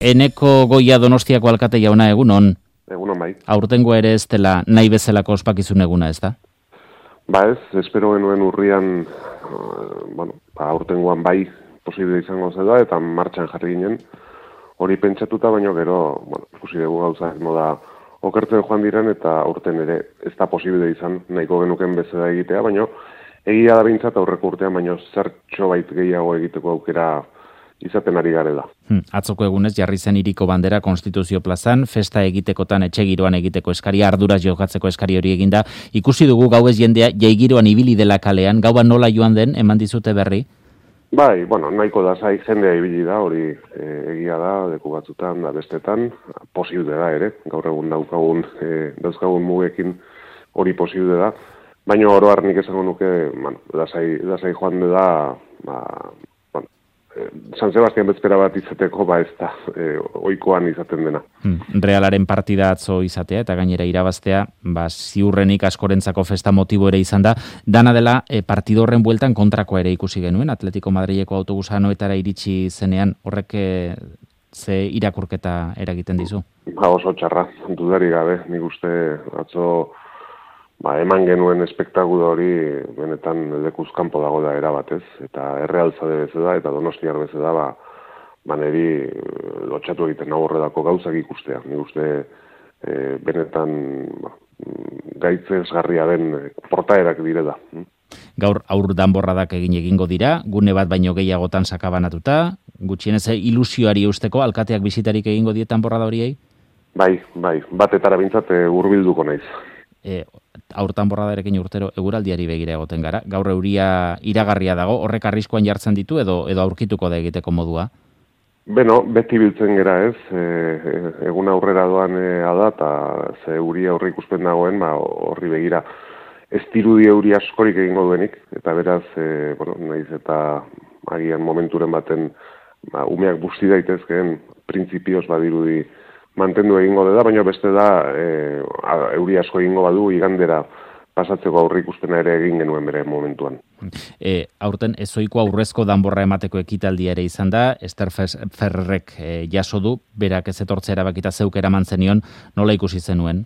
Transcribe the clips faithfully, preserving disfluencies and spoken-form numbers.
Eneko Goia Donostiako alkate jauna, egunon? Egunon bai. Aurtengo ere ez dela nahi bezalako ospakizun eguna, ez da? Ba ez, espero genuen urrian, uh, bueno, ba, aurtengoan bai posible izango zela eta martxan jarri ginen. Hori pentsatuta, baino gero, bueno, ikusi dugu gauza moda okertzen joan diren eta aurten ere ez da posible izan nahiko genuken bezala egitea, baino egia da behintzat aurreko urtean, baino zertxo bait gehiago egiteko aukera izaten ari garela. Hmm, atzoko egunez jarri zen Hiriko bandera Konstituzio plazan, festa egitekotan etxe giroan egiteko eskari, arduraz jokatzeko eskari hori eginda. Ikusi dugu gauez jendea jaigiroan ibili dela kalean, gaua nola joan den, eman dizute berri? Bai, bueno, nahiko da zai jendea ibili da, hori e, egia da, leku batzutan, da bestetan, posible da ere, gaur egun daukagun, e, dauzkagun mugekin hori posible da, baina oro har nik esango nuke, bueno, lasai, lasai joan da, ba, San Sebastian bezpera bat izateko, ba ez da, e, oikoan izaten dena. Hmm. Realaren partida atzo izatea eta gainera irabaztea, ba, ziurrenik askorentzako festa motibo ere izan da. Dana dela, e, partido horren bueltan kontrakoa ere ikusi genuen, Atletico Madrileko autobusa noetara iritsi zenean, horrek ze irakurketa eragiten dizu? Ba oso txarra, dudari gabe, nik uste atzo ba, eman genuen espektakulo hori benetan lekuz kanpo dago da erabatez, eta errealtzade bezala eta donostiar bezala, ba, ba niri lotxatu egiten nago horredako gauzak ikustea. Nik uste e, benetan ba, gaitzesgarria den portaerak direla. Gaur aur danborradak egin egingo dira, gune bat baino gehiagotan sakabanatuta, gutxienez ilusioari eusteko, alkateak bisitarik egingo dietan borrada horiei? Bai, bai, batetara bintzat hurbilduko naiz. E, aurtan borradarekin urtero eguraldiari begira egoten gara. Gaur euria iragarria dago, horrek arriskoan jartzen ditu edo edo aurkituko da egiteko modua? Beno, beti biltzen gera ez, e, egun aurrera doan e, ada, eta ze euria aurre ikusten dagoen, ba, horri begira ez dirudi euri askorik egingo duenik, eta beraz, e, bueno, nahiz eta agian momenturen baten ba, umeak busti daitezkeen printzipioz badirudi mantendu egingo dela, baina beste da e, euri asko egingo badu igandera pasatzeko aurre ikustena ere egin genuen bere momentuan. E, aurten ezoiko aurrezko danborra emateko ekitaldia ere izan da, Ester Ferrerrek e, jaso du, berak ez etortzea erabakita zeuk eraman zenion, nola ikusi zenuen?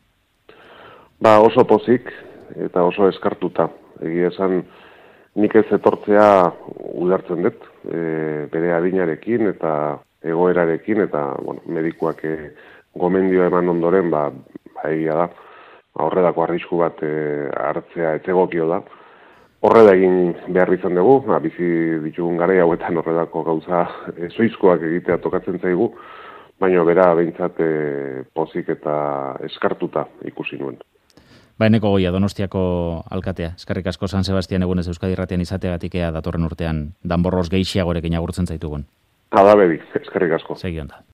Ba oso pozik eta oso eskartuta. Egia esan nik ez etortzea ulertzen dut, e, bere adinarekin eta egoerarekin eta bueno, medikuak e, gomendioa eman ondoren, ba, ba egia da, horredako arrisku bat e, hartzea etzegokio da. Horrela egin behar izan dugu, ba, bizi ditugun garai hauetan horredako gauza e, zoizkoak egitea tokatzen zaigu, baina bera behintzat e, pozik eta eskartuta ikusi nuen. Ba, Eneko Goia, Donostiako alkatea. Eskerrik asko San Sebastian egunez Euskadi Irratian izateagatik ea datorren urtean danborroz gehiagorekin agurtzen zaitugun. Hala bedi, eskerrik asko. Segi onda.